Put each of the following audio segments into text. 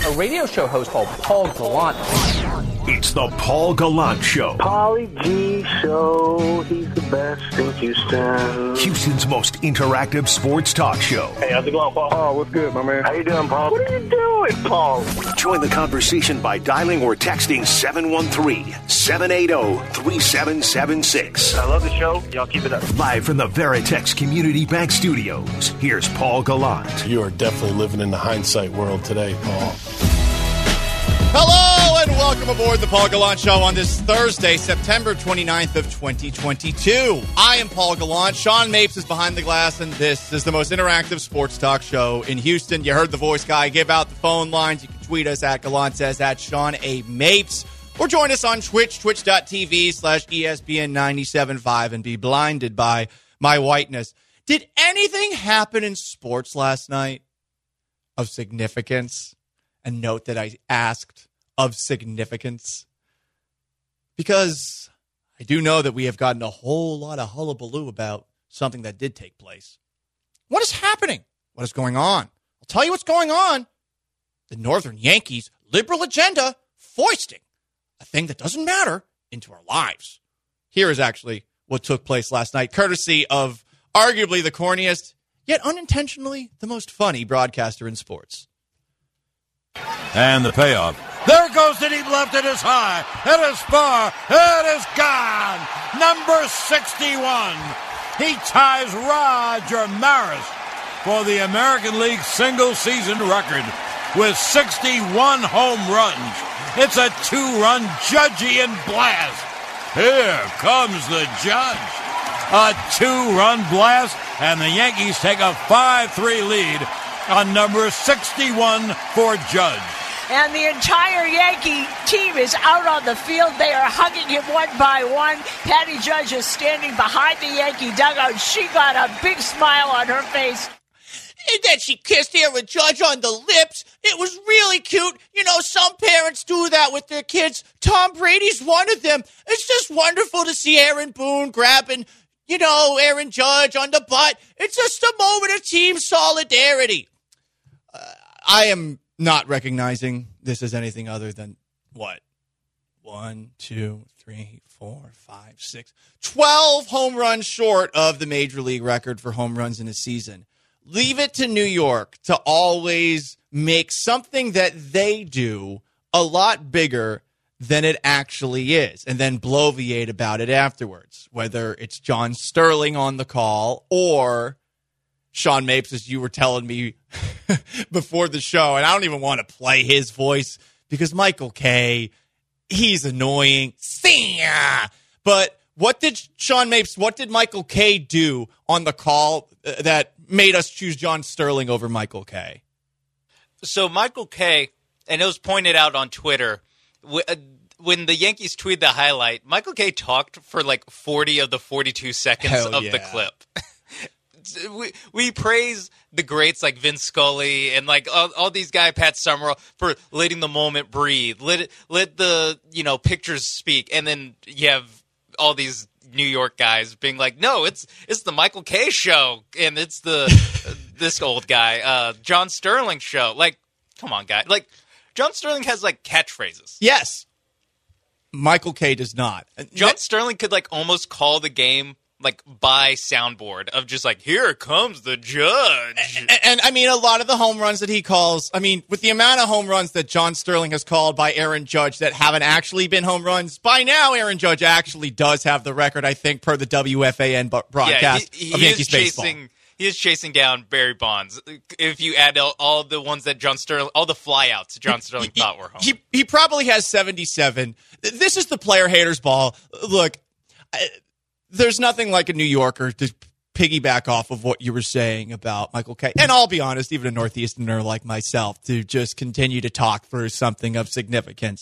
a radio show host called Paul Gallant. It's the Paul Gallant Show. Paulie G Show. He's the best in Houston. Houston's most interactive sports talk show. Hey, how's it going, Paul? Oh, what's good, my man? How you doing, Paul? What are you doing, Paul? Join the conversation by dialing or texting 713-780-3776. I love the show. Y'all keep it up. Live from the Veritex Community Bank Studios, here's Paul Gallant. You are definitely living in the hindsight world today, Paul. Hello and welcome aboard the Paul Gallant Show on this Thursday, September 29th of 2022. I am Paul Gallant. Sean Mapes is behind the glass, and this is the most interactive sports talk show in Houston. You heard the voice guy give out the phone lines. You can tweet us at Gallant Says, at Sean A. Mapes, or join us on Twitch, twitch.tv/ESPN975, and be blinded by my whiteness. Did anything happen in sports last night of significance? And note that I asked of significance, because I do know that we have gotten a whole lot of hullabaloo about something that did take place. What is happening? What is going on? I'll tell you what's going on. The Northern Yankees liberal agenda foisting a thing that doesn't matter into our lives. Here is actually what took place last night, courtesy of arguably the corniest, yet unintentionally the most funny broadcaster in sports. And the payoff. There goes the deep left. It is high. It is far. It is gone. Number 61. He ties Roger Maris for the American League single-season record with 61 home runs. It's a two-run Judgian blast. Here comes the judge. A two-run blast, and the Yankees take a 5-3 lead on number 61 for Judge. And the entire Yankee team is out on the field. They are hugging him one by one. Patty Judge is standing behind the Yankee dugout. She got a big smile on her face. And then she kissed Aaron Judge on the lips. It was really cute. You know, some parents do that with their kids. Tom Brady's one of them. It's just wonderful to see Aaron Boone grabbing, Aaron Judge on the butt. It's just a moment of team solidarity. I am not recognizing this as anything other than what? 1, 2, 3, 4, 5, 6, 12 home runs short of the major league record for home runs in a season. Leave it to New York to always make something that they do a lot bigger than it actually is, and then bloviate about it afterwards, whether it's John Sterling on the call or Sean Mapes, as you were telling me before the show, and I don't even want to play his voice because Michael Kay, he's annoying. But what did Michael Kay do on the call that made us choose John Sterling over Michael Kay? So Michael Kay, and it was pointed out on Twitter, when the Yankees tweeted the highlight, Michael Kay talked for like 40 of the 42 seconds of the clip. We praise the greats like Vince Scully and like all these guys, Pat Summerall, for letting the moment breathe. Let the pictures speak, and then you have all these New York guys being like, "No, it's the Michael Kay show, and it's the this old guy, John Sterling show." Like, come on, guy. Like, John Sterling has like catchphrases. Yes, Michael Kay does not. John Sterling could like almost call the game like by soundboard of just like, here comes the judge. And I mean, a lot of the home runs that he calls, I mean, with the amount of home runs that John Sterling has called by Aaron Judge that haven't actually been home runs, by now Aaron Judge actually does have the record, I think, per the WFAN broadcast of Yankees baseball. He is chasing down Barry Bonds. If you add all the ones that John Sterling, all the flyouts John Sterling thought were home. He probably has 77. This is the player haters ball. Look, there's nothing like a New Yorker to piggyback off of what you were saying about Michael Kay. And I'll be honest, even a Northeasterner like myself, to just continue to talk for something of significance.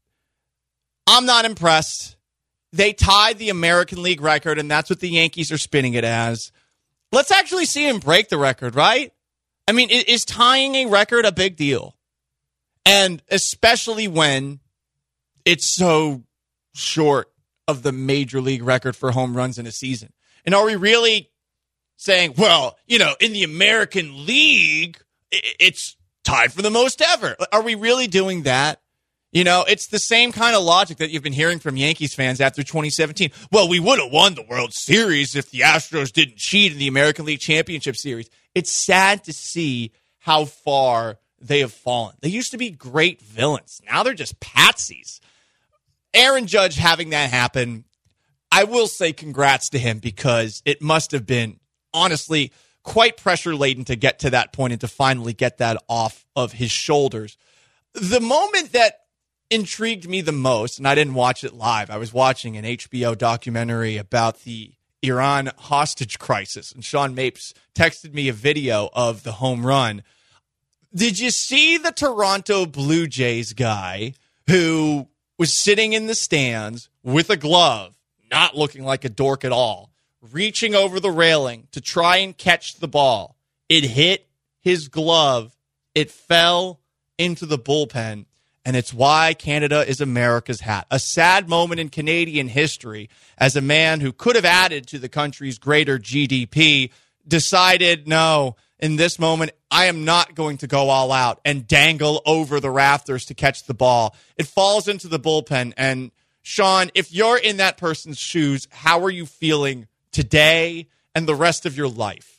I'm not impressed. They tied the American League record, and that's what the Yankees are spinning it as. Let's actually see him break the record, right? I mean, is tying a record a big deal? And especially when it's so short of the major league record for home runs in a season. And are we really saying, well, in the American League, it's tied for the most ever. Are we really doing that? You know, it's the same kind of logic that you've been hearing from Yankees fans after 2017. Well, we would have won the World Series if the Astros didn't cheat in the American League Championship Series. It's sad to see how far they have fallen. They used to be great villains. Now they're just patsies. Aaron Judge having that happen, I will say congrats to him because it must have been, honestly, quite pressure-laden to get to that point and to finally get that off of his shoulders. The moment that intrigued me the most, and I didn't watch it live, I was watching an HBO documentary about the Iran hostage crisis, and Sean Mapes texted me a video of the home run. Did you see the Toronto Blue Jays guy who was sitting in the stands with a glove, not looking like a dork at all, reaching over the railing to try and catch the ball? It hit his glove. It fell into the bullpen. And it's why Canada is America's hat. A sad moment in Canadian history as a man who could have added to the country's greater GDP decided, no, in this moment, I am not going to go all out and dangle over the rafters to catch the ball. It falls into the bullpen. And Sean, if you're in that person's shoes, how are you feeling today and the rest of your life?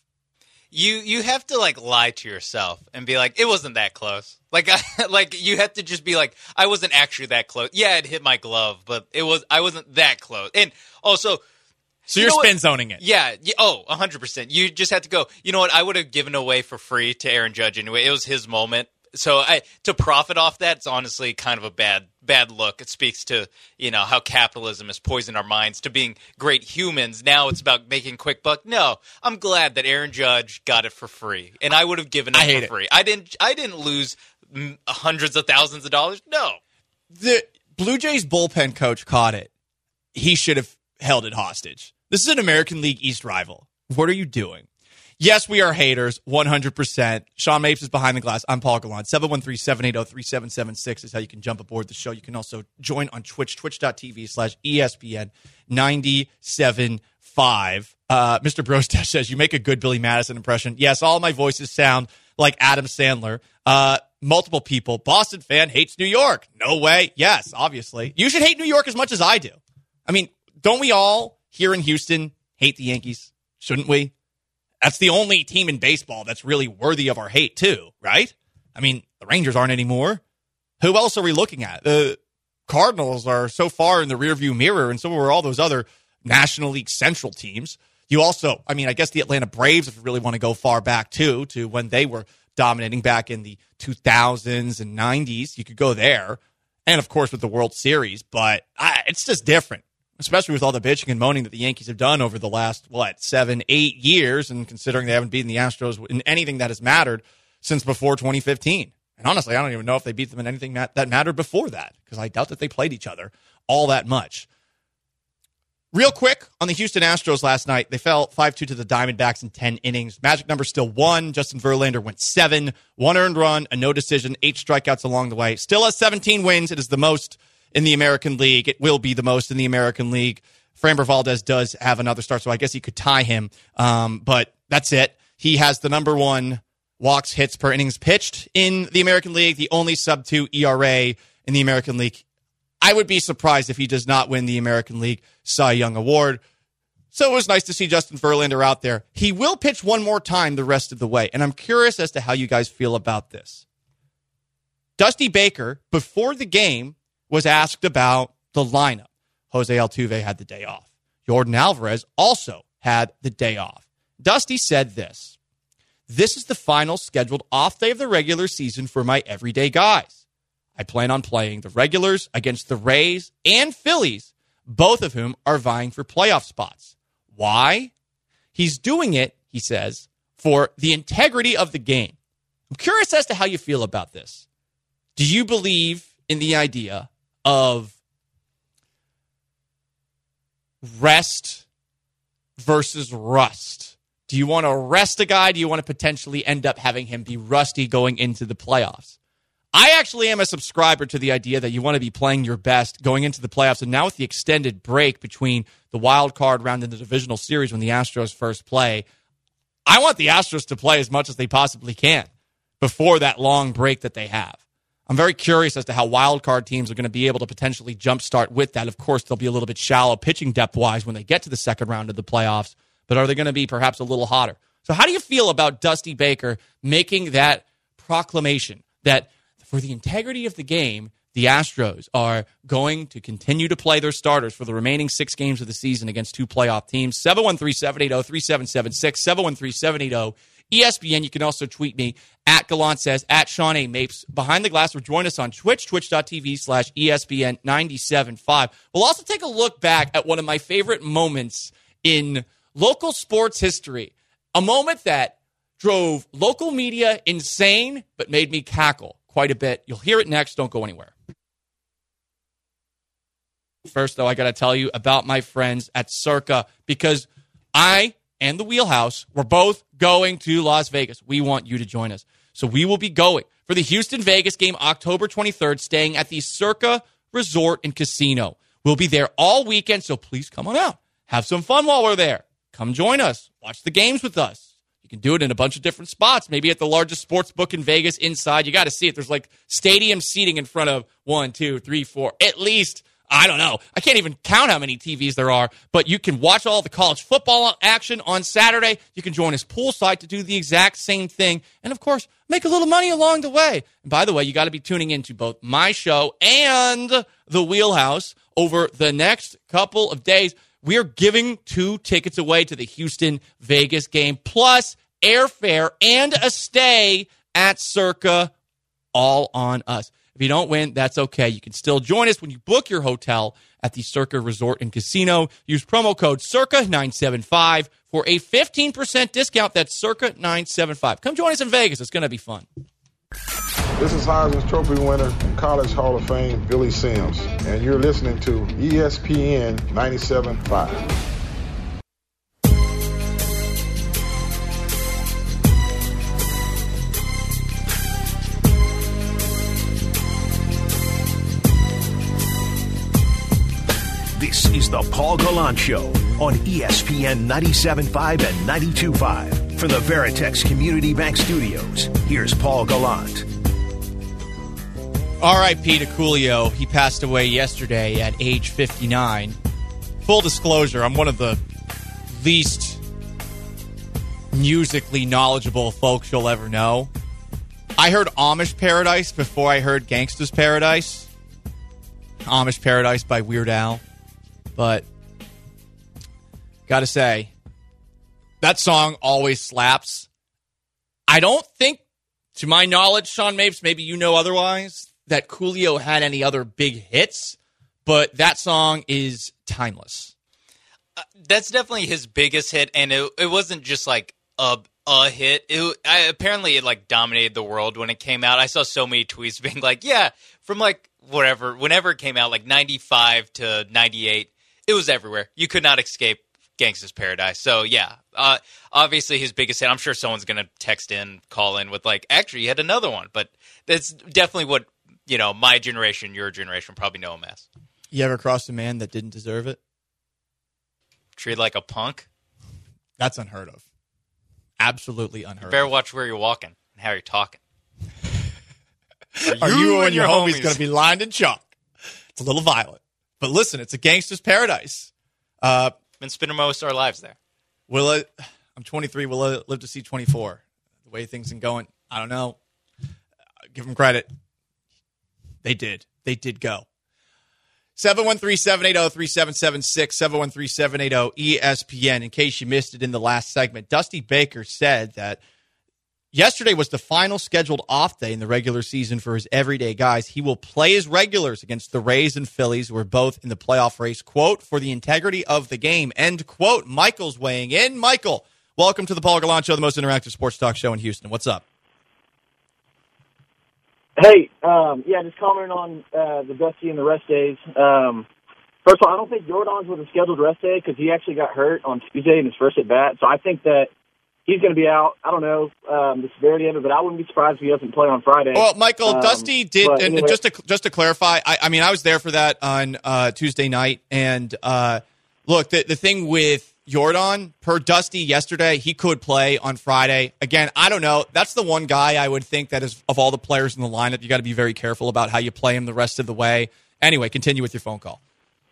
You have to lie to yourself and be like, it wasn't that close. You have to just be like, I wasn't actually that close. Yeah, it hit my glove, but I wasn't that close. And also, so you're spin zoning it. Yeah. 100%. You just have to go, you know what? I would have given away for free to Aaron Judge anyway. It was his moment. So to profit off that, it's honestly kind of a bad look. It speaks to, how capitalism has poisoned our minds to being great humans. Now it's about making quick buck. No, I'm glad that Aaron Judge got it for free, and I would have given it for free. I didn't lose hundreds of thousands of dollars. No. The Blue Jays bullpen coach caught it. He should have held it hostage. This is an American League East rival. What are you doing? Yes, we are haters, 100%. Sean Mapes is behind the glass. I'm Paul Gallant. 713-780-3776 is how you can jump aboard the show. You can also join on Twitch, twitch.tv/ESPN 97.5. Mr. Brostesh says, you make a good Billy Madison impression. Yes, all my voices sound like Adam Sandler. Multiple people. Boston fan hates New York. No way. Yes, obviously. You should hate New York as much as I do. I mean, don't we all here in Houston hate the Yankees? Shouldn't we? That's the only team in baseball that's really worthy of our hate, too, right? I mean, the Rangers aren't anymore. Who else are we looking at? The Cardinals are so far in the rearview mirror, and so are all those other National League Central teams. You also, I guess the Atlanta Braves, if you really want to go far back, too, to when they were dominating back in the 2000s and 90s. You could go there. And, of course, with the World Series. But it's just different. Especially with all the bitching and moaning that the Yankees have done over the last, 7-8 years, and considering they haven't beaten the Astros in anything that has mattered since before 2015. And honestly, I don't even know if they beat them in anything that mattered before that, because I doubt that they played each other all that much. Real quick, on the Houston Astros last night, they fell 5-2 to the Diamondbacks in 10 innings. Magic number still 1. Justin Verlander went 7. 1 earned run, a no decision, 8 strikeouts along the way. Still has 17 wins. It is the most in the American League. It will be the most in the American League. Framber Valdez does have another start, so I guess he could tie him. But that's it. He has the number 1 walks, hits per innings pitched in the American League, the only sub-2 ERA in the American League. I would be surprised if he does not win the American League Cy Young Award. So it was nice to see Justin Verlander out there. He will pitch one more time the rest of the way, and I'm curious as to how you guys feel about this. Dusty Baker, before the game, was asked about the lineup. Jose Altuve had the day off. Yordan Alvarez also had the day off. Dusty said this: "This is the final scheduled off day of the regular season for my everyday guys. I plan on playing the regulars against the Rays and Phillies, both of whom are vying for playoff spots. Why? He's doing it," he says, "for the integrity of the game." I'm curious as to how you feel about this. Do you believe in the idea of rest versus rust? Do you want to rest a guy? Do you want to potentially end up having him be rusty going into the playoffs? I actually am a subscriber to the idea that you want to be playing your best going into the playoffs. And now with the extended break between the wild card round and the divisional series when the Astros first play, I want the Astros to play as much as they possibly can. before that long break that they have. I'm very curious as to how wildcard teams are going to be able to potentially jumpstart with that. Of course, they'll be a little bit shallow pitching depth-wise when they get to the second round of the playoffs, but are they going to be perhaps a little hotter? So how do you feel about Dusty Baker making that proclamation that for the integrity of the game, the Astros are going to continue to play their starters for the remaining 6 games of the season against 2 playoff teams? 713-780-3776, 713-780-ESPN. You can also tweet me at Gallant Says, at Sean A. Mapes. Behind the Glass, or join us on Twitch, twitch.tv/ESPN975. We'll also take a look back at one of my favorite moments in local sports history. A moment that drove local media insane, but made me cackle quite a bit. You'll hear it next. Don't go anywhere. First, though, I got to tell you about my friends at Circa, because I and the Wheelhouse, we're both going to Las Vegas. We want you to join us. So we will be going for the Houston-Vegas game October 23rd, staying at the Circa Resort and Casino. We'll be there all weekend, so please come on out. Have some fun while we're there. Come join us. Watch the games with us. You can do it in a bunch of different spots, maybe at the largest sports book in Vegas inside. You got to see it. There's like stadium seating in front of 1, 2, 3, 4, at least. I don't know. I can't even count how many TVs there are, but you can watch all the college football action on Saturday. You can join us poolside to do the exact same thing. And, of course, make a little money along the way. And, by the way, you got to be tuning into both my show and the Wheelhouse over the next couple of days. We are giving 2 tickets away to the Houston-Vegas game, plus airfare and a stay at Circa, all on us. If you don't win, that's okay. You can still join us when you book your hotel at the Circa Resort and Casino. Use promo code CIRCA975 for a 15% discount. That's CIRCA975. Come join us in Vegas. It's going to be fun. This is Heisman Trophy winner and College Hall of Fame Billy Sims, and you're listening to ESPN 97.5. This is the Paul Gallant Show on ESPN 97.5 and 92.5. From the Veritex Community Bank Studios, here's Paul Gallant. R.I.P. to Coolio. He passed away yesterday at age 59. Full disclosure, I'm one of the least musically knowledgeable folks you'll ever know. I heard Amish Paradise before I heard Gangsta's Paradise. Amish Paradise by Weird Al. But, gotta say, that song always slaps. I don't think, to my knowledge, Sean Mapes, maybe you know otherwise, that Coolio had any other big hits, but that song is timeless. That's definitely his biggest hit, and it wasn't just like a hit. Apparently it like dominated the world when it came out. I saw so many tweets being like, yeah, from like whenever it came out, like 95 to 98, it was everywhere. You could not escape Gangsta's Paradise. So, yeah, obviously his biggest hit. I'm sure someone's going to call in with, like, actually, you had another one. But that's definitely what, my generation, your generation probably know him as. You ever crossed a man that didn't deserve it? Treated like a punk? That's unheard of. Absolutely unheard of. Better watch where you're walking and how you're talking. Are you and your homies going to be lined in chalk? It's a little violent. But listen, it's a Gangsta's Paradise. Been spending most of our lives there. I'm 23. Will I live to see 24? The way things are going, I don't know. Give them credit. They did. They did go. 713-780-3776, 713-780-ESPN. In case you missed it in the last segment, Dusty Baker said that yesterday was the final scheduled off day in the regular season for his everyday guys. He will play his regulars against the Rays and Phillies, who are both in the playoff race, quote, for the integrity of the game, end quote. Michael's weighing in. Michael, welcome to the Paul Gallant Show, the most interactive sports talk show in Houston. What's up? Hey, just commenting on the Dusty and the rest days. First of all, I don't think Jordan's was a scheduled rest day because he actually got hurt on Tuesday in his first at-bat, so I think that he's going to be out. I don't know the severity of it, but I wouldn't be surprised if he doesn't play on Friday. Well, Michael, Dusty did, anyway. And just to clarify, I was there for that on Tuesday night, and look, the thing with Jordan, per Dusty yesterday, he could play on Friday. Again, I don't know. That's the one guy I would think that is, of all the players in the lineup, you got to be very careful about how you play him the rest of the way. Anyway, continue with your phone call.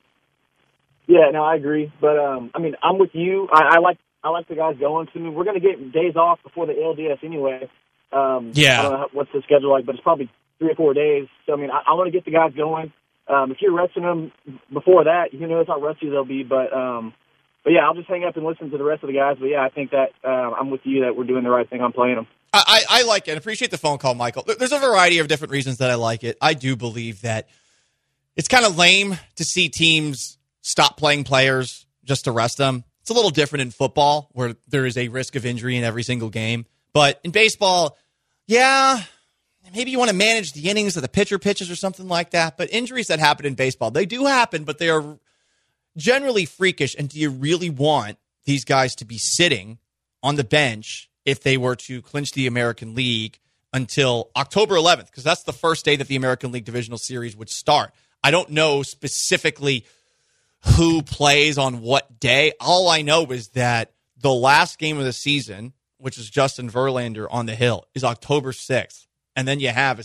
Yeah, no, I agree. But, I mean, I'm with you. I like the guys going to me. We're going to get days off before the LDS anyway. I don't know what's the schedule like, but it's probably 3 or 4 days. So, I mean, I want to get the guys going. If you're resting them before that, who knows how rusty they'll be. But yeah, I'll just hang up and listen to the rest of the guys. But, yeah, I think that I'm with you that we're doing the right thing on playing them. I like it. Appreciate the phone call, Michael. There's a variety of different reasons that I like it. I do believe that it's kind of lame to see teams stop playing players just to rest them. It's a little different in football where there is a risk of injury in every single game. But in baseball, yeah, maybe you want to manage the innings of the pitcher pitches or something like that. But injuries that happen in baseball, they do happen, but they are generally freakish. And do you really want these guys to be sitting on the bench if they were to clinch the American League until October 11th? Because that's the first day that the American League Divisional Series would start. I don't know specifically who plays on what day. All I know is that the last game of the season, which is Justin Verlander on the hill, is October 6th. And then you have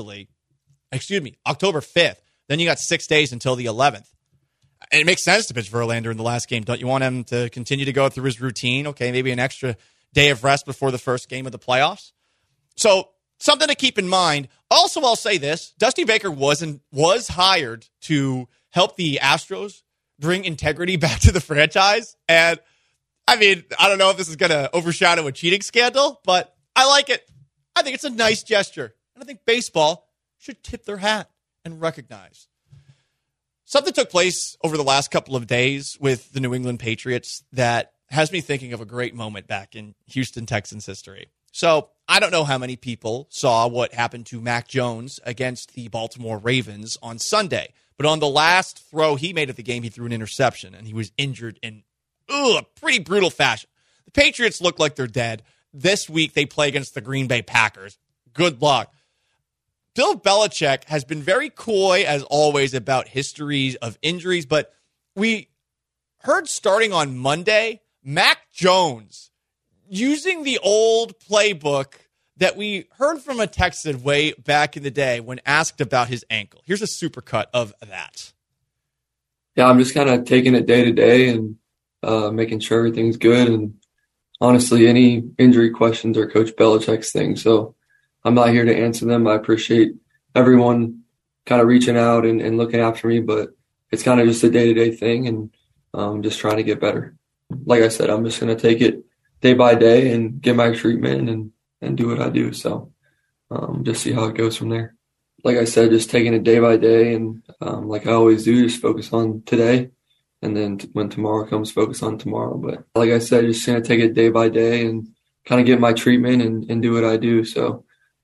October 5th. Then you got 6 days until the 11th. And it makes sense to pitch Verlander in the last game. Don't you want him to continue to go through his routine? Okay, maybe an extra day of rest before the first game of the playoffs. So something to keep in mind. Also, I'll say this. Dusty Baker was hired to help the Astros bring integrity back to the franchise. And, I mean, I don't know if this is going to overshadow a cheating scandal, but I like it. I think it's a nice gesture. And I think baseball should tip their hat and recognize. Something took place over the last couple of days with the New England Patriots that has me thinking of a great moment back in Houston Texans history. So I don't know how many people saw what happened to Mac Jones against the Baltimore Ravens on Sunday. But on the last throw he made at the game, he threw an interception, and he was injured in a pretty brutal fashion. The Patriots look like they're dead. This week they play against the Green Bay Packers. Good luck. Bill Belichick has been very coy, as always, about histories of injuries, but we heard starting on Monday, Mac Jones using the old playbook that we heard from a Texan way back in the day when asked about his ankle. Here's a supercut of that. Yeah, I'm just kind of taking it day to day and making sure everything's good. And honestly, any injury questions are Coach Belichick's thing. So I'm not here to answer them. I appreciate everyone kind of reaching out and looking after me, but it's kind of just a day-to-day thing, and just trying to get better. Like I said, I'm just going to take it day by day and get my treatment and do what I do. So just see how it goes from there. Like I said, just taking it day by day, and like I always do, just focus on today, and then when tomorrow comes, focus on tomorrow. But like I said, just going to take it day by day and kind of get my treatment and do what I do. So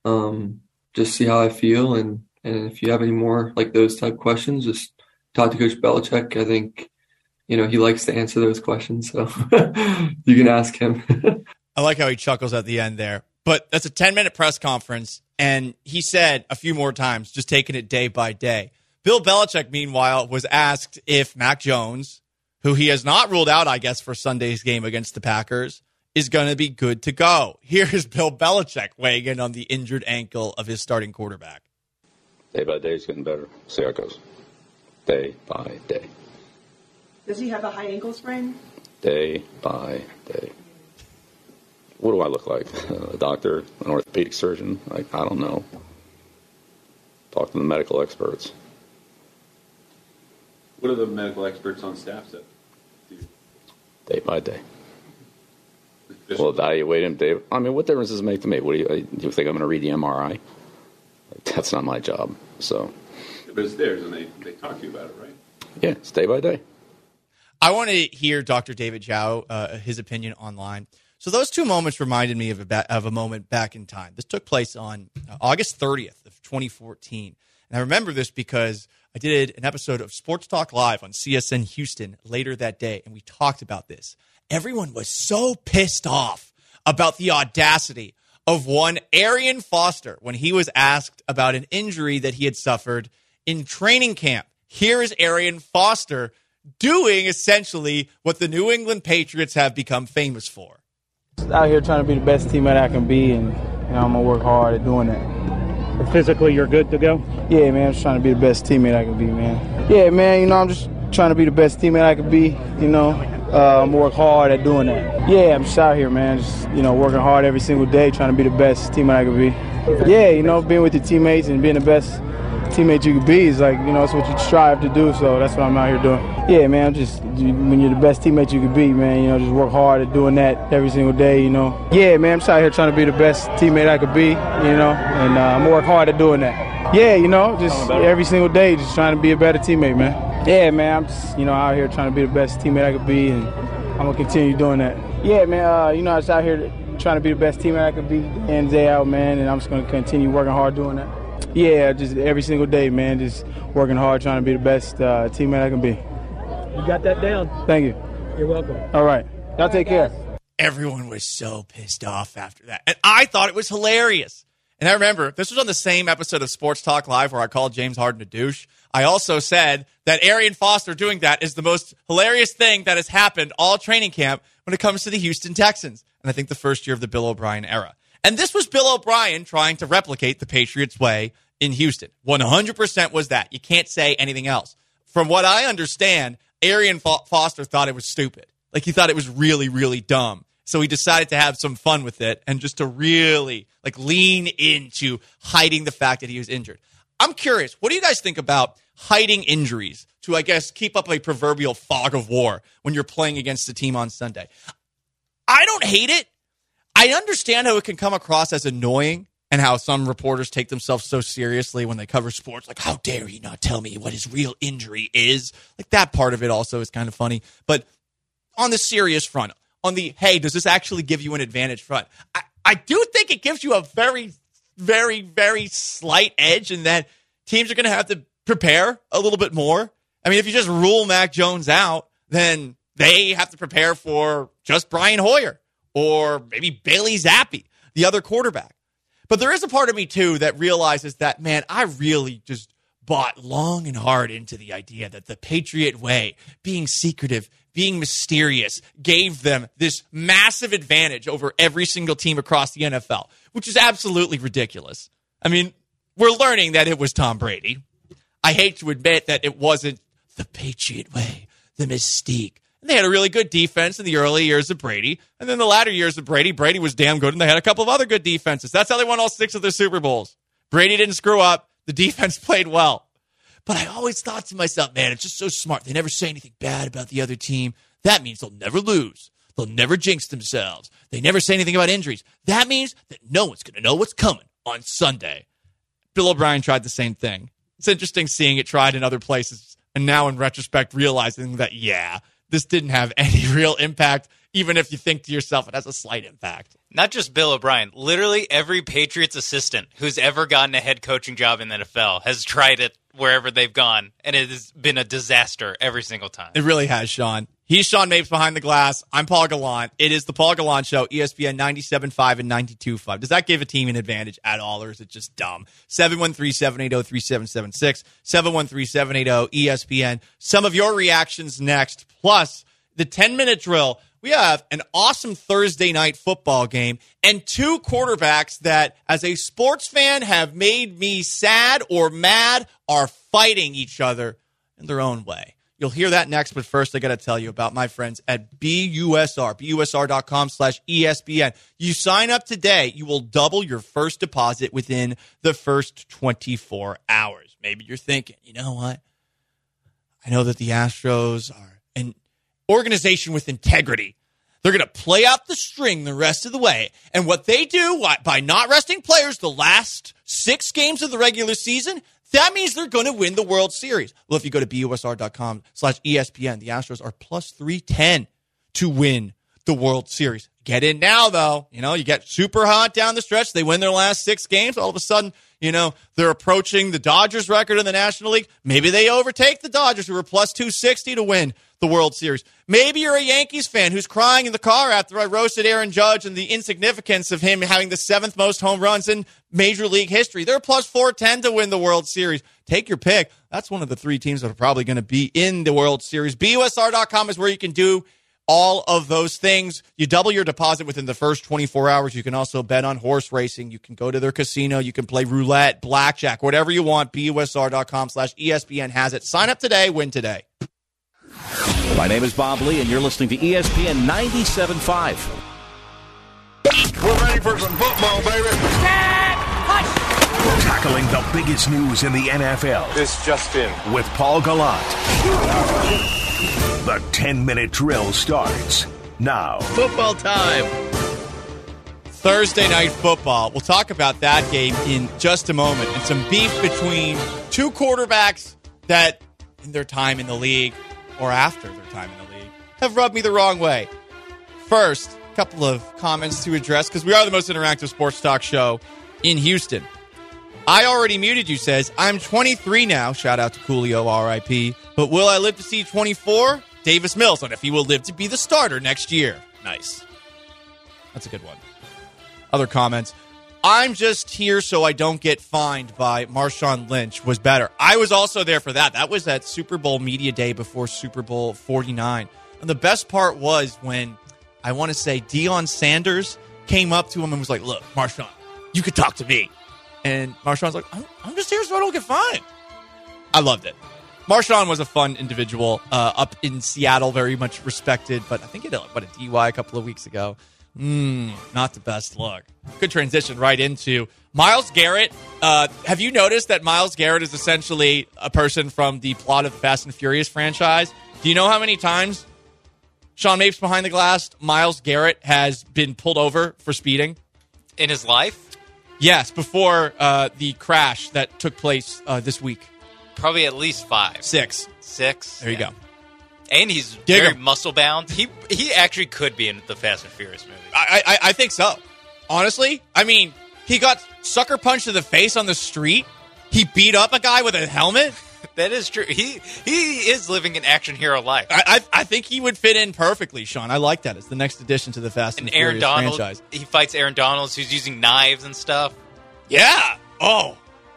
just see how I feel. And if you have any more like those type questions, just talk to Coach Belichick. I think, he likes to answer those questions. So you can ask him. I like how he chuckles at the end there. But that's a 10-minute press conference, and he said a few more times, just taking it day by day. Bill Belichick, meanwhile, was asked if Mac Jones, who he has not ruled out, I guess, for Sunday's game against the Packers, is going to be good to go. Here's Bill Belichick weighing in on the injured ankle of his starting quarterback. Day by day, it's getting better. See how it goes. Day by day. Does he have a high ankle sprain? Day by day. What do I look like? A doctor, an orthopedic surgeon? I don't know. Talk to the medical experts. What are the medical experts on staff say? Day by day. We'll evaluate him. Day. I mean, what difference does it make to me? What do you think I'm going to read the MRI? That's not my job. So. But it's theirs, and they talk to you about it, right? Yeah, it's day by day. I want to hear Dr. David Zhao, his opinion online. So those two moments reminded me of a moment back in time. This took place on August 30th of 2014. And I remember this because I did an episode of Sports Talk Live on CSN Houston later that day, and we talked about this. Everyone was so pissed off about the audacity of one Arian Foster when he was asked about an injury that he had suffered in training camp. Here is Arian Foster doing essentially what the New England Patriots have become famous for. Out here trying to be the best teammate I can be, and I'm going to work hard at doing that. Physically, you're good to go? Yeah, man, I'm just trying to be the best teammate I can be, man. Yeah, man, I'm just trying to be the best teammate I can be, I'm going to work hard at doing that. Yeah, I'm just out here, man, just, working hard every single day, trying to be the best teammate I can be. Yeah, being with your teammates and being the best teammate you can be is like, it's what you strive to do, so that's what I'm out here doing. Yeah, man, when you're the best teammate you can be, man, just work hard at doing that every single day, Yeah, man, I'm just out here trying to be the best teammate I could be, and I'm work hard at doing that. Yeah, just every single day, just trying to be a better teammate, man. Yeah, man, I'm just, out here trying to be the best teammate I could be, and I'm going to continue doing that. Yeah, man, I'm just out here trying to be the best teammate I could be, day in, day out, man, and I'm just going to continue working hard doing that. Yeah, just every single day, man, just working hard, trying to be the best teammate I can be. You got that down. Thank you. You're welcome. All right. Y'all take care. Everyone was so pissed off after that. And I thought it was hilarious. And I remember, this was on the same episode of Sports Talk Live where I called James Harden a douche. I also said that Arian Foster doing that is the most hilarious thing that has happened all training camp when it comes to the Houston Texans. And I think the first year of the Bill O'Brien era. And this was Bill O'Brien trying to replicate the Patriots way in Houston. 100% was that. You can't say anything else. From what I understand, Arian Foster thought it was stupid. Like, he thought it was really, really dumb. So he decided to have some fun with it and just to really, lean into hiding the fact that he was injured. I'm curious, what do you guys think about hiding injuries to, I guess, keep up a proverbial fog of war when you're playing against a team on Sunday? I don't hate it. I understand how it can come across as annoying and how some reporters take themselves so seriously when they cover sports. Like, how dare you not tell me what his real injury is? That part of it also is kind of funny. But on the serious front, on the, hey, does this actually give you an advantage front? I do think it gives you a very, very, very slight edge in that teams are going to have to prepare a little bit more. I mean, if you just rule Mac Jones out, then they have to prepare for just Brian Hoyer or maybe Bailey Zappi, the other quarterback. But there is a part of me, too, that realizes that, man, I really just bought long and hard into the idea that the Patriot way, being secretive, being mysterious, gave them this massive advantage over every single team across the NFL, which is absolutely ridiculous. I mean, we're learning that it was Tom Brady. I hate to admit that it wasn't the Patriot way, the mystique. And they had a really good defense in the early years of Brady. And then the latter years of Brady was damn good, and they had a couple of other good defenses. That's how they won all 6 of their Super Bowls. Brady didn't screw up. The defense played well. But I always thought to myself, man, it's just so smart. They never say anything bad about the other team. That means they'll never lose. They'll never jinx themselves. They never say anything about injuries. That means that no one's going to know what's coming on Sunday. Bill O'Brien tried the same thing. It's interesting seeing it tried in other places, and now in retrospect realizing that, yeah, this didn't have any real impact, even if you think to yourself it has a slight impact. Not just Bill O'Brien. Literally every Patriots assistant who's ever gotten a head coaching job in the NFL has tried it wherever they've gone, and it has been a disaster every single time. It really has, Sean. He's Sean Mapes behind the glass. I'm Paul Gallant. It is the Paul Gallant Show, ESPN 97.5 and 92.5. Does that give a team an advantage at all, or is it just dumb? 713-780-3776, 713-780-ESPN. Some of your reactions next, plus the 10-minute drill. We have an awesome Thursday night football game and 2 quarterbacks that, as a sports fan, have made me sad or mad, are fighting each other in their own way. You'll hear that next, but first I got to tell you about my friends at BUSR, BUSR.com/ESPN. You sign up today, you will double your first deposit within the first 24 hours. Maybe you're thinking, you know what? I know that the Astros are an organization with integrity. They're going to play out the string the rest of the way. And what they do by not resting players the last 6 games of the regular season, that means they're going to win the World Series. Well, if you go to BUSR.com/ESPN, the Astros are plus 310 to win the World Series. Get in now, though. You get super hot down the stretch. They win their last 6 games. All of a sudden, they're approaching the Dodgers record in the National League. Maybe they overtake the Dodgers, who are plus 260 to win the World Series. Maybe you're a Yankees fan who's crying in the car after I roasted Aaron Judge and the insignificance of him having the 7th most home runs in Major League history. They're plus 410 to win the World Series. Take your pick. That's one of the 3 teams that are probably going to be in the World Series. BUSR.com is where you can do all of those things. You double your deposit within the first 24 hours. You can also bet on horse racing. You can go to their casino. You can play roulette, blackjack, whatever you want. BUSR.com/ESPN has it. Sign up today. Win today. My name is Bob Lee, and you're listening to ESPN 97.5. We're ready for some football, baby. Tackling the biggest news in the NFL. This just in. With Paul Gallant. The 10-minute drill starts now. Football time. Thursday night football. We'll talk about that game in just a moment. And some beef between 2 quarterbacks that, in their time in the league, or after their time in the league, have rubbed me the wrong way. First, a couple of comments to address, because we are the most interactive sports talk show in Houston. I already muted you says, I'm 23 now. Shout out to Coolio, R.I.P. But will I live to see 24? Davis Mills on if he will live to be the starter next year. Nice. That's a good one. Other comments. I'm just here so I don't get fined by Marshawn Lynch was better. I was also there for that. That was at Super Bowl Media Day before Super Bowl 49. And the best part was when, I want to say, Deion Sanders came up to him and was like, look, Marshawn, you could talk to me. And Marshawn's like, I'm just here so I don't get fined. I loved it. Marshawn was a fun individual up in Seattle, very much respected, but I think it had a DUI a couple of weeks ago. Not the best look. Good transition right into Myles Garrett. Have you noticed that Myles Garrett is essentially a person from the plot of the Fast and Furious franchise? Do you know how many times, Sean Mapes behind the glass, Myles Garrett has been pulled over for speeding? In his life? Yes, before the crash that took place this week. Probably at least 5. 6. There you go. And he's very muscle-bound. He actually could be in the Fast and Furious movie. I think so. Honestly, I mean, he got sucker punched in the face on the street. He beat up a guy with a helmet. That is true. He is living an action hero life. I think he would fit in perfectly, Sean. I like that. It's the next addition to the Fast and Aaron Furious Donald, franchise. He fights Aaron Donald, who's using knives and stuff. Yeah. Oh,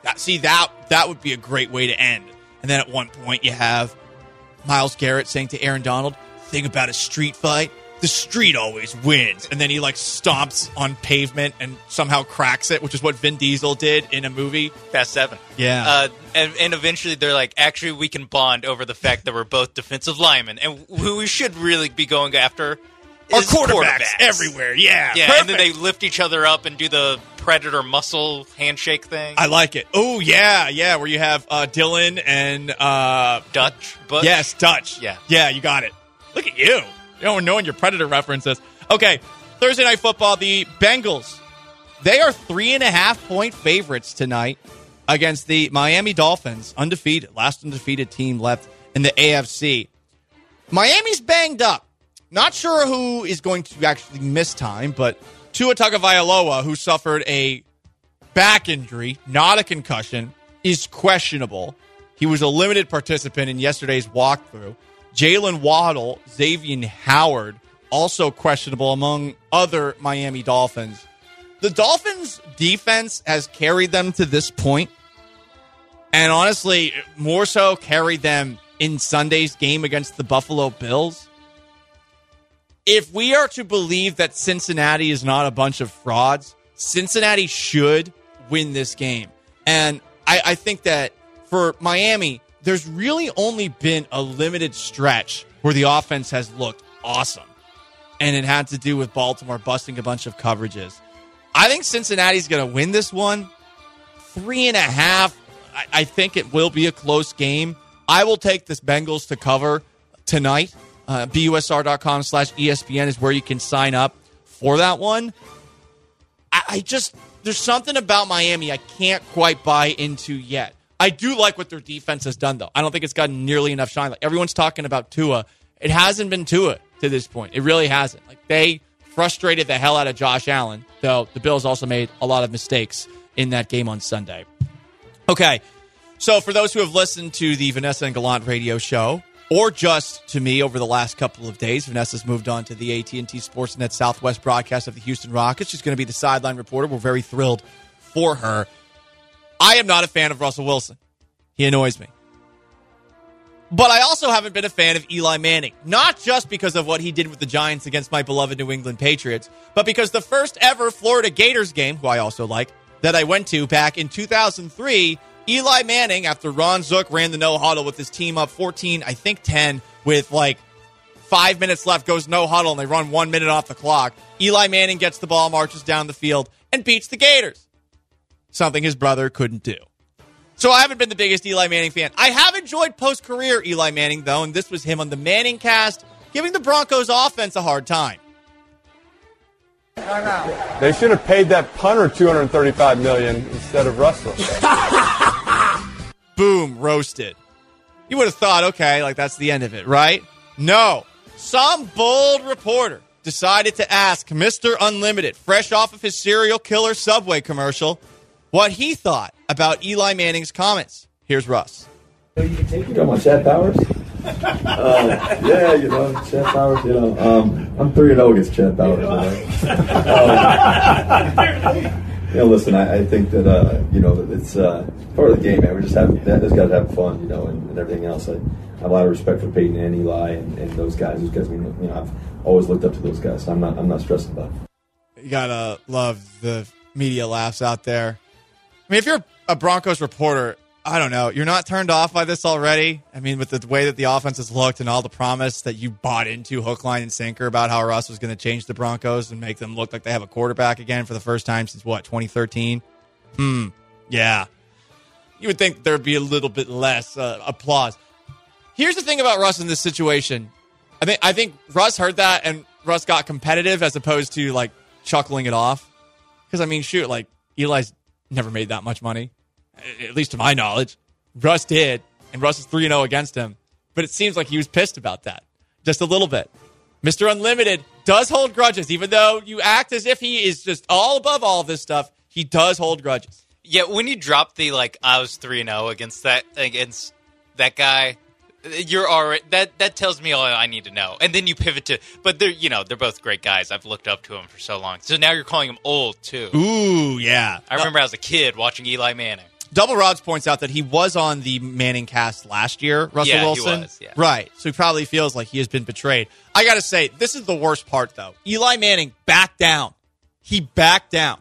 that would be a great way to end. And then at one point you have Myles Garrett saying to Aaron Donald, thing about a street fight, the street always wins. And then he stomps on pavement and somehow cracks it, which is what Vin Diesel did in a movie. Fast 7. Yeah. And eventually they're like, actually, we can bond over the fact that we're both defensive linemen. And who we should really be going after are is quarterbacks everywhere. Yeah. Yeah. Perfect. And then they lift each other up and do the Predator muscle handshake thing. I like it. Oh, yeah. Yeah. Where you have Dylan and Dutch. Butch? Yes, Dutch. Yeah. Yeah, you got it. Look at you. Knowing your Predator references. Okay, Thursday Night Football, the Bengals. They are 3.5-point favorites tonight against the Miami Dolphins, undefeated, last undefeated team left in the AFC. Miami's banged up. Not sure who is going to actually miss time, but Tua Tagovailoa, who suffered a back injury, not a concussion, is questionable. He was a limited participant in yesterday's walkthrough. Jalen Waddle, Xavier Howard, also questionable among other Miami Dolphins. The Dolphins' defense has carried them to this point, and honestly, more so carried them in Sunday's game against the Buffalo Bills. If we are to believe that Cincinnati is not a bunch of frauds, Cincinnati should win this game. And I think that for Miami, there's really only been a limited stretch where the offense has looked awesome. And it had to do with Baltimore busting a bunch of coverages. I think Cincinnati's going to win this one. 3.5. I think it will be a close game. I will take this Bengals to cover tonight. BUSR.com/ESPN is where you can sign up for that one. There's something about Miami I can't quite buy into yet. I do like what their defense has done, though. I don't think it's gotten nearly enough shine. Like everyone's talking about Tua. It hasn't been Tua. to this point. It really hasn't. Like, they frustrated the hell out of Josh Allen, though the Bills also made a lot of mistakes in that game on Sunday. Okay, so for those who have listened to the Vanessa and Gallant radio show, or just to me over the last couple of days, Vanessa's moved on to the AT&T Sportsnet Southwest broadcast of the Houston Rockets. She's going to be the sideline reporter. We're very thrilled for her. I am not a fan of Russell Wilson. He annoys me. But I also haven't been a fan of Eli Manning, not just because of what he did with the Giants against my beloved New England Patriots, but because the first ever Florida Gators game, who I also like, that I went to back in 2003, Eli Manning, after Ron Zook ran the no-huddle with his team up 14, I think 10, with like 5 minutes left, goes no-huddle, and they run 1 minute off the clock. Eli Manning gets the ball, marches down the field, and beats the Gators. Something his brother couldn't do. So I haven't been the biggest Eli Manning fan. I have enjoyed post-career Eli Manning, though, and this was him on the Manning cast, giving the Broncos offense a hard time. They should have paid that punter $235 million instead of Russell. Boom, roasted. You would have thought, okay, like that's the end of it, right? No. Some bold reporter decided to ask Mr. Unlimited, fresh off of his serial killer Subway commercial, what he thought about Eli Manning's comments. Here's Russ. You talking about Chad Powers? Yeah, Chad Powers, I'm 3-0 against Chad Powers. Listen, I think that, it's part of the game, man. We just have those guys having fun, and everything else. I have a lot of respect for Peyton and Eli and those guys. Those guys, I've always looked up to those guys, so I'm not stressed about it. You gotta love the media laughs out there. I mean, if you're a Broncos reporter, I don't know, you're not turned off by this already? I mean, with the way that the offense has looked and all the promise that you bought into hook, line, and sinker about how Russ was going to change the Broncos and make them look like they have a quarterback again for the first time since, 2013? Yeah. You would think there would be a little bit less applause. Here's the thing about Russ in this situation. I think Russ heard that and Russ got competitive as opposed to, chuckling it off. Because, Eli's never made that much money. At least to my knowledge. Russ did, and Russ is 3-0 against him. But it seems like he was pissed about that. Just a little bit. Mr. Unlimited does hold grudges, even though you act as if he is just all above all this stuff. He does hold grudges. Yeah, when you drop the, I was 3-0 against that guy, you're already, that tells me all I need to know. And then you pivot to, but they're both great guys. I've looked up to them for so long. So now you're calling him old, too. Ooh, yeah. I remember as a kid watching Eli Manning. Double Rods points out that he was on the Manning cast last year, Russell Wilson. He was, yeah. Right. So he probably feels like he has been betrayed. I got to say, this is the worst part, though. Eli Manning backed down. He backed down.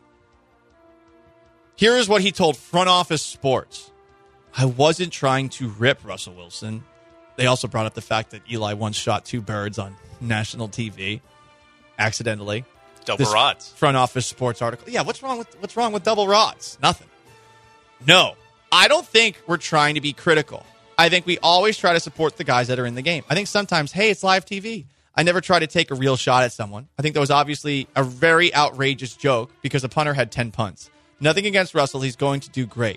Here is what he told Front Office Sports. I wasn't trying to rip Russell Wilson. They also brought up the fact that Eli once shot 2 birds on national TV accidentally. Double Rods. Front Office Sports article. Yeah, what's wrong with Double Rods? Nothing. No, I don't think we're trying to be critical. I think we always try to support the guys that are in the game. I think sometimes, hey, it's live TV. I never try to take a real shot at someone. I think that was obviously a very outrageous joke because a punter had 10 punts. Nothing against Russell. He's going to do great.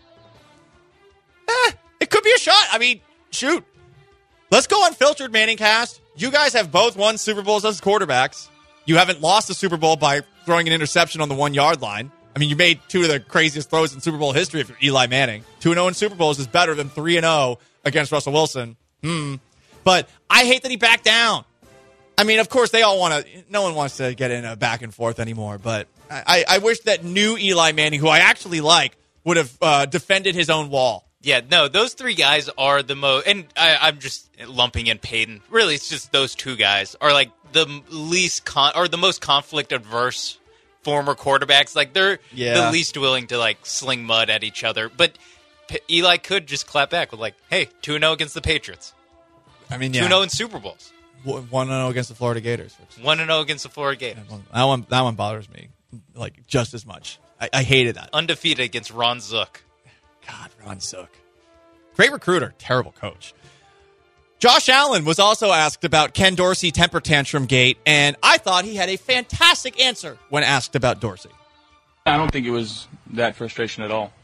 It could be a shot. I mean, shoot. Let's go unfiltered, Manning cast. You guys have both won Super Bowls as quarterbacks. You haven't lost the Super Bowl by throwing an interception on the 1-yard line. I mean, you made 2 of the craziest throws in Super Bowl history if you're Eli Manning. 2-0 in Super Bowls is better than 3-0 against Russell Wilson. But I hate that he backed down. I mean, of course, they all want to. No one wants to get in a back and forth anymore. But I wish that new Eli Manning, who I actually like, would have defended his own wall. Yeah, no, those 3 guys are the most, and I'm just lumping in Peyton. Really, it's just those 2 guys are the least or the most conflict adverse former quarterbacks. They're the least willing to sling mud at each other. But Eli could just clap back with hey, 2-0 against the Patriots. I mean, 2-0 in Super Bowls. 1-0 against the Florida Gators. 1-0 against the Florida Gators. That one bothers me just as much. I hated that. Undefeated against Ron Zook. God, Ron Zook. Great recruiter, terrible coach. Josh Allen was also asked about Ken Dorsey temper tantrum gate, and I thought he had a fantastic answer when asked about Dorsey. I don't think it was that frustration at all.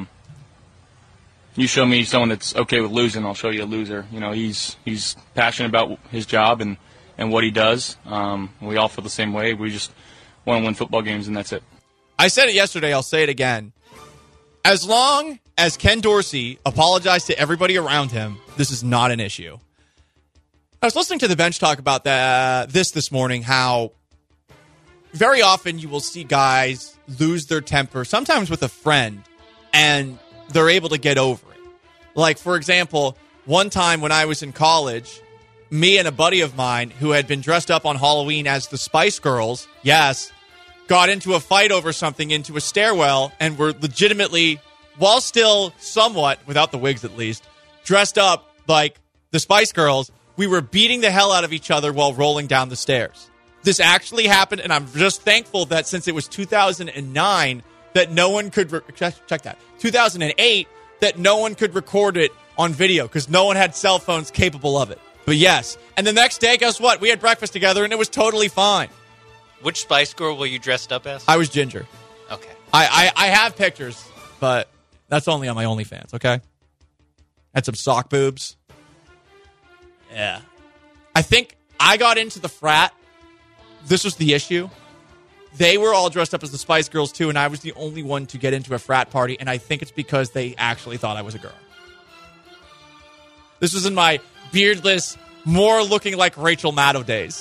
You show me someone that's okay with losing, I'll show you a loser. He's passionate about his job, and and what he does. We all feel the same way. We just want to win football games, and that's it. I said it yesterday. I'll say it again. As long as Ken Dorsey apologized to everybody around him, this is not an issue. I was listening to the bench talk about this morning, how very often you will see guys lose their temper, sometimes with a friend, and they're able to get over it. Like, for example, one time when I was in college, me and a buddy of mine who had been dressed up on Halloween as the Spice Girls, yes, got into a fight over something into a stairwell and were legitimately, while still somewhat, without the wigs at least, dressed up like the Spice Girls. We were beating the hell out of each other while rolling down the stairs. This actually happened, and I'm just thankful that since it was 2009, that no one could... check that. 2008, that no one could record it on video because no one had cell phones capable of it. But yes. And the next day, guess what? We had breakfast together, and it was totally fine. Which Spice Girl were you dressed up as? I was Ginger. Okay. I have pictures, but that's only on my OnlyFans, okay? Had some sock boobs. Yeah. I think I got into the frat. This was the issue. They were all dressed up as the Spice Girls, too, and I was the only one to get into a frat party, and I think it's because they actually thought I was a girl. This was in my beardless, more looking like Rachel Maddow days.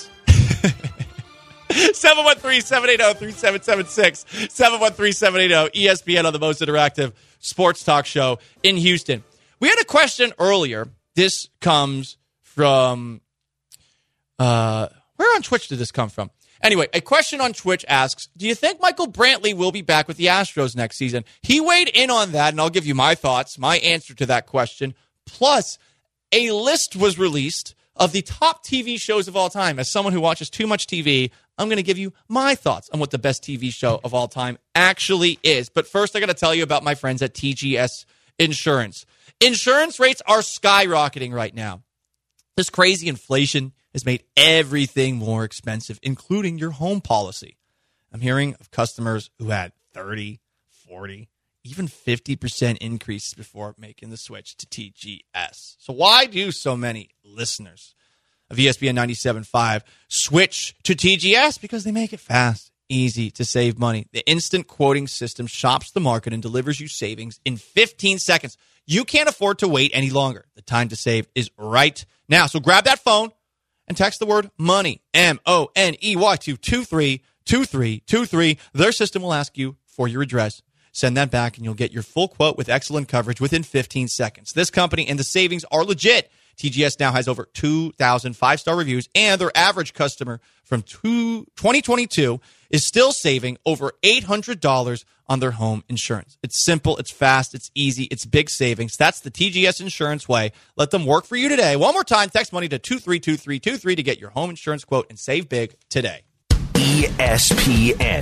713-780-3776. 713-780 ESPN on the most interactive sports talk show in Houston. We had a question earlier. This comes from... where on Twitch did this come from? Anyway, a question on Twitch asks, do you think Michael Brantley will be back with the Astros next season? He weighed in on that, and I'll give you my thoughts, my answer to that question. Plus, a list was released of the top TV shows of all time. As someone who watches too much TV, I'm going to give you my thoughts on what the best TV show of all time actually is. But first, I got to tell you about my friends at TGS Insurance. Insurance rates are skyrocketing right now. This crazy inflation has made everything more expensive, including your home policy. I'm hearing of customers who had 30, 40, even 50% increases before making the switch to TGS. So why do so many listeners of ESPN 97.5 switch to TGS? Because they make it fast, easy to save money. The instant quoting system shops the market and delivers you savings in 15 seconds. You can't afford to wait any longer. The time to save is right now. So grab that phone and text the word MONEY, M-O-N-E-Y, to 232323. Their system will ask you for your address. Send that back, and you'll get your full quote with excellent coverage within 15 seconds. This company and the savings are legit. TGS now has over 2,000 five-star reviews, and their average customer from 2022 is still saving over $800 on their home insurance. It's simple, it's fast, it's easy, it's big savings. That's the TGS Insurance way. Let them work for you today. One more time, text MONEY to 232323 to get your home insurance quote and save big today. ESPN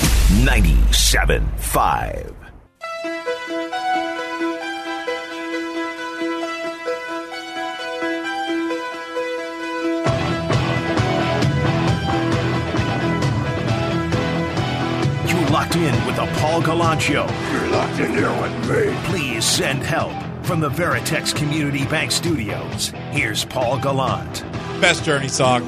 97.5. Locked in with the Paul Gallant Show. You're locked in here with me. Please send help from the Veritex Community Bank Studios. Here's Paul Gallant. Best Journey song.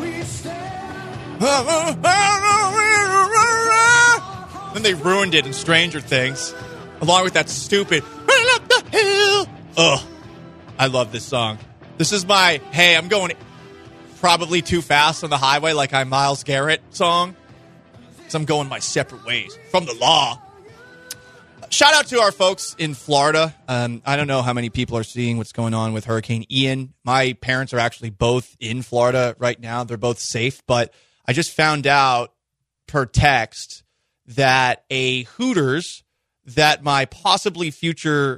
Then they ruined it in Stranger Things, along with that stupid "Run up the hill." Ugh, I love this song. This is my "Hey, I'm going probably too fast on the highway" like I'm Myles Garrett song. I'm going my separate ways from the law. Shout out to our folks in Florida. I don't know how many people are seeing what's going on with Hurricane Ian. My parents are actually both in Florida right now. They're both safe, but I just found out per text that a Hooters that my possibly future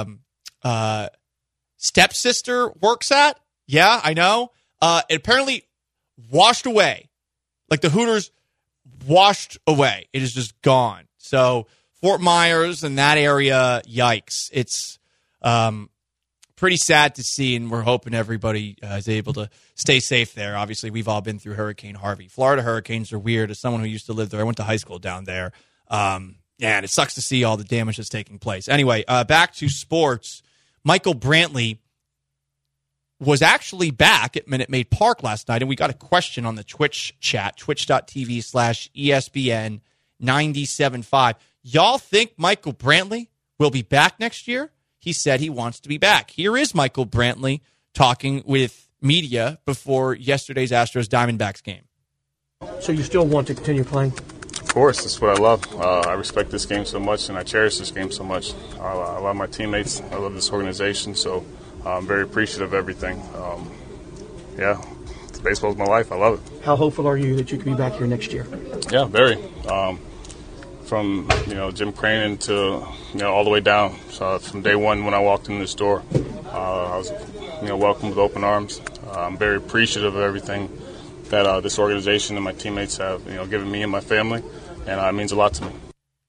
stepsister works at, yeah, I know, it apparently washed away. Like the Hooters washed away. It is just gone. So Fort Myers and that area, yikes. It's pretty sad to see, and we're hoping everybody is able to stay safe there. Obviously, we've all been through Hurricane Harvey. Florida hurricanes are weird. As someone who used to live there, I went to high school down there. And it sucks to see all the damage that's taking place. Anyway, back to sports. Michael Brantley was actually back at Minute Maid Park last night, and we got a question on the Twitch chat, twitch.tv/ESPN975. Y'all think Michael Brantley will be back next year? He said he wants to be back. Here is Michael Brantley talking with media before yesterday's Astros-Diamondbacks game. So you still want to continue playing? Of course, that's what I love. I respect this game so much, and I cherish this game so much. I love my teammates. I love this organization, so I'm very appreciative of everything. Baseball's my life. I love it. How hopeful are you that you can be back here next year? Yeah, very. From Jim Cranen to all the way down. So from day one when I walked in this door, I was welcomed with open arms. I'm very appreciative of everything that this organization and my teammates have given me and my family, and it means a lot to me.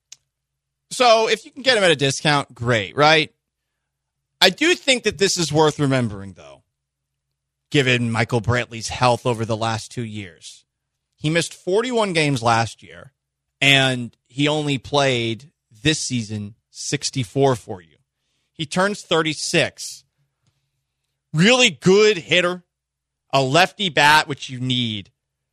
So if you can get him at a discount, great, right? I do think that this is worth remembering, though, given Michael Brantley's health over the last 2 years. He missed 41 games last year, and he only played this season 64 for you. He turns 36. Really good hitter, a lefty bat, which you need.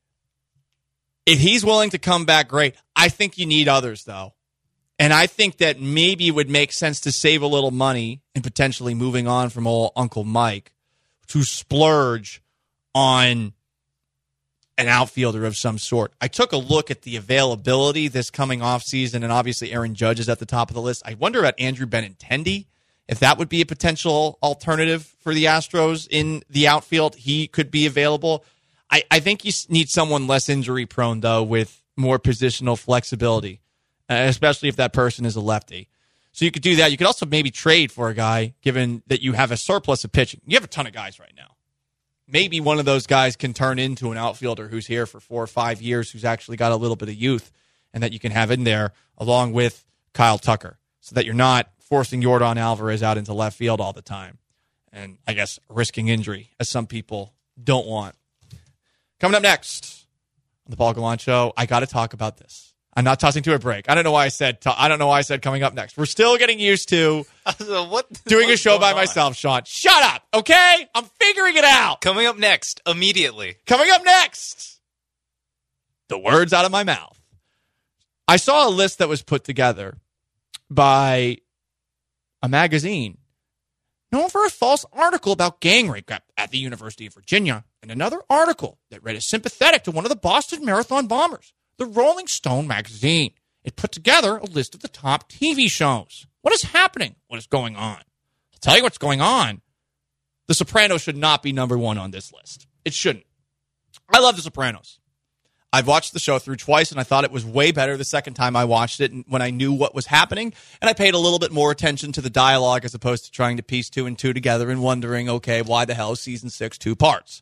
If he's willing to come back, great. I think you need others, though. And I think that maybe it would make sense to save a little money and potentially moving on from old Uncle Mike to splurge on an outfielder of some sort. I took a look at the availability this coming offseason, and obviously Aaron Judge is at the top of the list. I wonder about Andrew Benintendi, if that would be a potential alternative for the Astros in the outfield. He could be available. I think you need someone less injury-prone, though, with more positional flexibility, especially if that person is a lefty. So you could do that. You could also maybe trade for a guy, given that you have a surplus of pitching. You have a ton of guys right now. Maybe one of those guys can turn into an outfielder who's here for 4 or 5 years, who's actually got a little bit of youth, and that you can have in there along with Kyle Tucker, so that you're not forcing Yordan Alvarez out into left field all the time. And I guess risking injury, as some people don't want. Coming up next on the Paul Gallant Show, I got to talk about this. I'm not tossing to a break. I don't know why I said coming up next. We're still getting used to doing a show by myself, Sean. Shut up, okay? I'm figuring it out. Coming up next, immediately. Coming up next, the words out of my mouth. I saw a list that was put together by a magazine known for a false article about gang rape at the University of Virginia, and another article that read as sympathetic to one of the Boston Marathon bombers. The Rolling Stone magazine. It put together a list of the top TV shows. What is happening? What is going on? I'll tell you what's going on. The Sopranos should not be number one on this list. It shouldn't. I love The Sopranos. I've watched the show through twice, and I thought it was way better the second time I watched it when I knew what was happening, and I paid a little bit more attention to the dialogue as opposed to trying to piece 2 and 2 together and wondering, okay, why the hell is season 6 2 parts?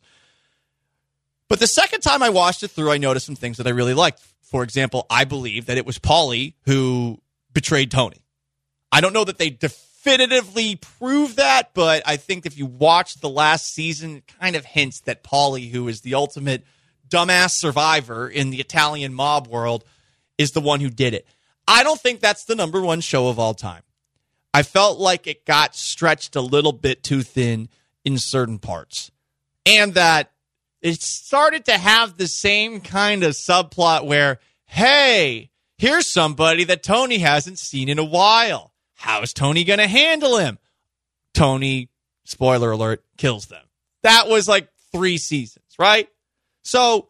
But the second time I watched it through, I noticed some things that I really liked. For example, I believe that it was Paulie who betrayed Tony. I don't know that they definitively prove that, but I think if you watch the last season, it kind of hints that Paulie, who is the ultimate dumbass survivor in the Italian mob world, is the one who did it. I don't think that's the number one show of all time. I felt like it got stretched a little bit too thin in certain parts. And that it started to have the same kind of subplot where, hey, here's somebody that Tony hasn't seen in a while. How is Tony going to handle him? Tony, spoiler alert, kills them. That was like 3 seasons, right? So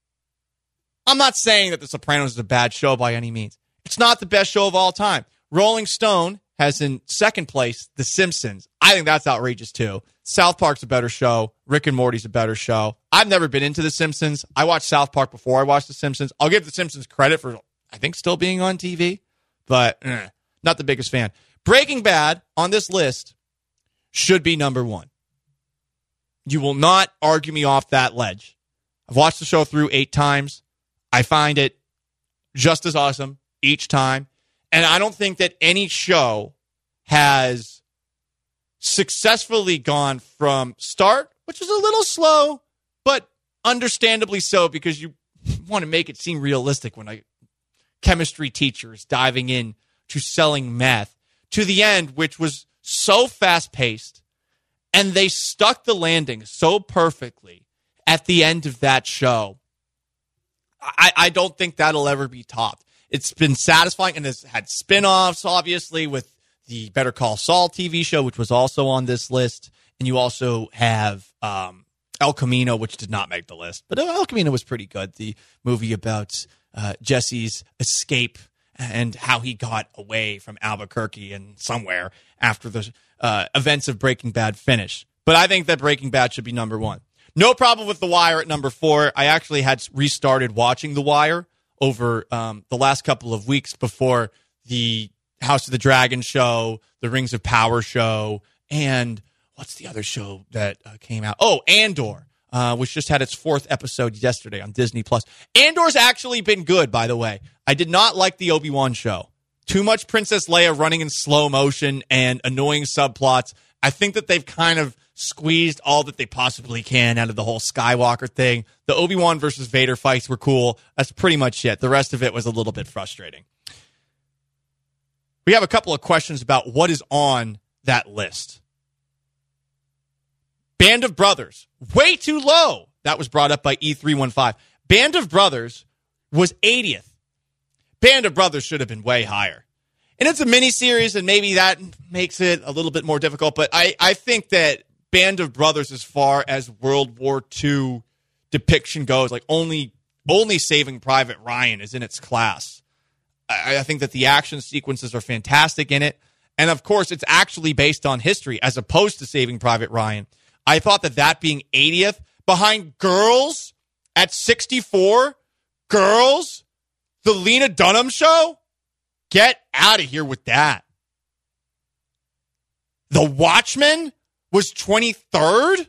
I'm not saying that The Sopranos is a bad show by any means. It's not the best show of all time. Rolling Stone has in second place The Simpsons. I think that's outrageous too. South Park's a better show. Rick and Morty's a better show. I've never been into The Simpsons. I watched South Park before I watched The Simpsons. I'll give The Simpsons credit for, I think, still being on TV, but not the biggest fan. Breaking Bad on this list should be number one. You will not argue me off that ledge. I've watched the show through 8 times. I find it just as awesome each time. And I don't think that any show has successfully gone from start, which is a little slow, but understandably so, because you want to make it seem realistic when a chemistry teacher is diving in to selling meth, to the end, which was so fast-paced And they stuck the landing so perfectly at the end of that show. I don't think that'll ever be topped. It's been satisfying, and it's had spin-offs, obviously, with the Better Call Saul TV show, which was also on this list. And you also have El Camino, which did not make the list. But El Camino was pretty good. The movie about Jesse's escape and how he got away from Albuquerque and somewhere after the events of Breaking Bad finish. But I think that Breaking Bad should be number 1. No problem with The Wire at number 4. I actually had restarted watching The Wire over the last couple of weeks before the House of the Dragon show, the Rings of Power show, and what's the other show that came out? Oh, Andor, which just had its 4th episode yesterday on Disney+. Andor's actually been good, by the way. I did not like the Obi-Wan show. Too much Princess Leia running in slow motion and annoying subplots. I think that they've kind of squeezed all that they possibly can out of the whole Skywalker thing. The Obi-Wan versus Vader fights were cool. That's pretty much it. The rest of it was a little bit frustrating. We have a couple of questions about what is on that list. Band of Brothers, way too low. That was brought up by E315. Band of Brothers was 80th. Band of Brothers should have been way higher. And it's a miniseries, and maybe that makes it a little bit more difficult. But I think that Band of Brothers, as far as World War II depiction goes, like only Saving Private Ryan is in its class. I think that the action sequences are fantastic in it. And, of course, it's actually based on history as opposed to Saving Private Ryan. I thought that being 80th behind Girls at 64, Girls, the Lena Dunham show, get out of here with that. The Watchmen was 23rd?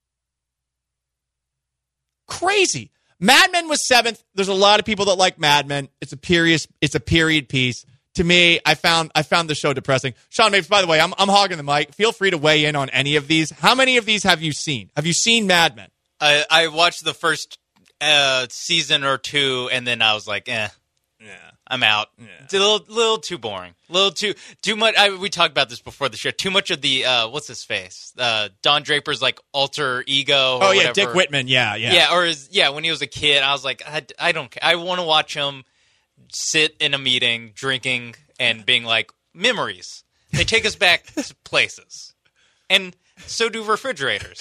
Crazy. Mad Men was 7th. There's a lot of people that like Mad Men. It's a period piece. To me, I found the show depressing. Sean Mapes, by the way, I'm hogging the mic. Feel free to weigh in on any of these. How many of these have you seen? Have you seen Mad Men? I watched the first season or 2, and then I was like, yeah, I'm out. Yeah. It's a little too boring. A little too much. We talked about this before the show. Too much of the what's his face? Don Draper's like alter ego. Oh yeah, whatever. Dick Whitman. Yeah. When he was a kid, I was like, I don't care. I want to watch him sit in a meeting, drinking and being like, memories. They take us back to places, and so do refrigerators.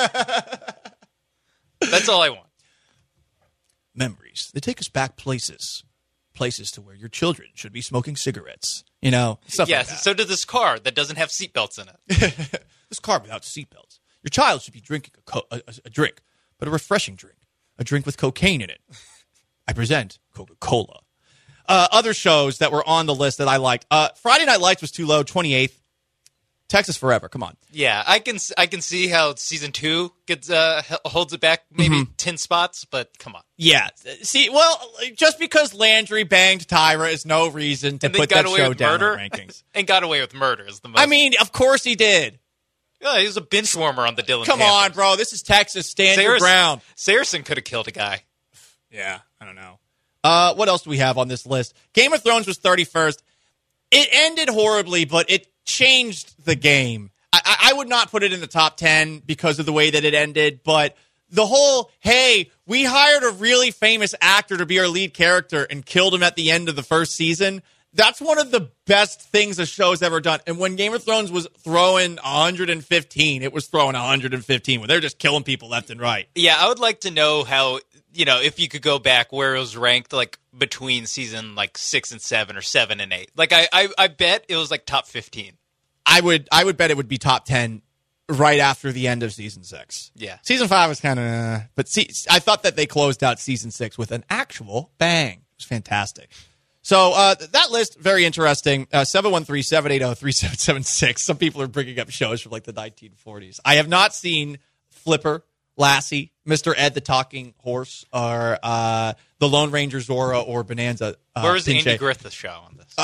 That's all I want. Memories. They take us back places to where your children should be smoking cigarettes. You know, stuff like that. So does this car that doesn't have seatbelts in it. This car without seatbelts. Your child should be drinking a drink, but a refreshing drink. A drink with cocaine in it. I present Coca-Cola. Other shows that were on the list that I liked. Friday Night Lights was too low, 28th. Texas Forever, come on. Yeah, I can see how season 2 gets holds it back maybe 10 spots, but come on. Yeah, see, well, just because Landry banged Tyra is no reason to put that show down in rankings. And got away with murder is the most. I mean, of course he did. Yeah, he was a bench warmer on the Dylan Come Panthers. on, bro, this is Texas. Stand your ground. Saracen could have killed a guy. Yeah, I don't know. What else do we have on this list? Game of Thrones was 31st. It ended horribly, but it changed the game. I would not put it in the top 10 because of the way that it ended, but the whole, hey, we hired a really famous actor to be our lead character and killed him at the end of the first season, that's one of the best things a show's ever done. And when Game of Thrones was throwing 115, it was throwing 115 when they're just killing people left and right. Yeah, I would like to know how, if you could go back where it was ranked, like between season like 6 and 7 or 7 and 8. Like I bet it was like top 15. I would bet it would be top 10 right after the end of season 6. Yeah. Season 5 was kind of, but I thought that they closed out season 6 with an actual bang. It was fantastic. So that list, very interesting. 713-780-3776. Some people are bringing up shows from like the 1940s. I have not seen Flipper, Lassie, Mr. Ed the Talking Horse, or The Lone Ranger Zora, or Bonanza. Where was the Andy Griffith show on this?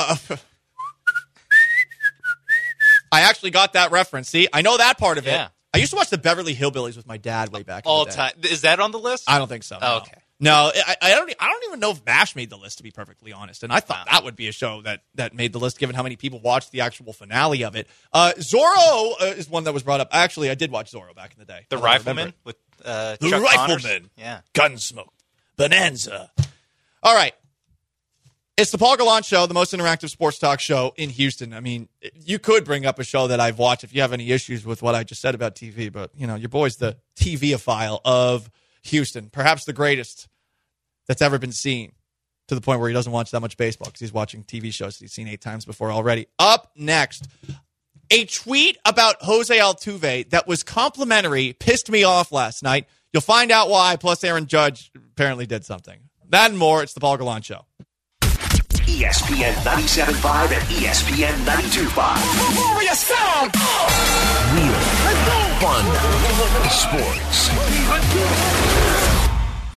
I actually got that reference. See, I know that part of Yeah. it. I used to watch the Beverly Hillbillies with my dad way back in the day. Time. Is that on the list? I don't think so. Oh, okay. No, I don't even know if MASH made the list, to be perfectly honest. And I thought that would be a show that made the list, given how many people watched the actual finale of it. Zorro is one that was brought up. Actually, I did watch Zorro back in the day. The Rifleman with Chuck The Connors? Rifleman. Yeah. Gunsmoke. Bonanza. All right. It's the Paul Gallant Show, the most interactive sports talk show in Houston. I mean, you could bring up a show that I've watched if you have any issues with what I just said about TV, but, your boy's the TV-ophile of Houston, perhaps the greatest that's ever been seen, to the point where he doesn't watch that much baseball because he's watching TV shows that he's seen 8 times before already. Up next, a tweet about Jose Altuve that was complimentary pissed me off last night. You'll find out why, plus Aaron Judge apparently did something. That and more, it's the Paul Gallant Show. ESPN 97.5 and ESPN 92.5. Warrior sound! Real, fun, sports.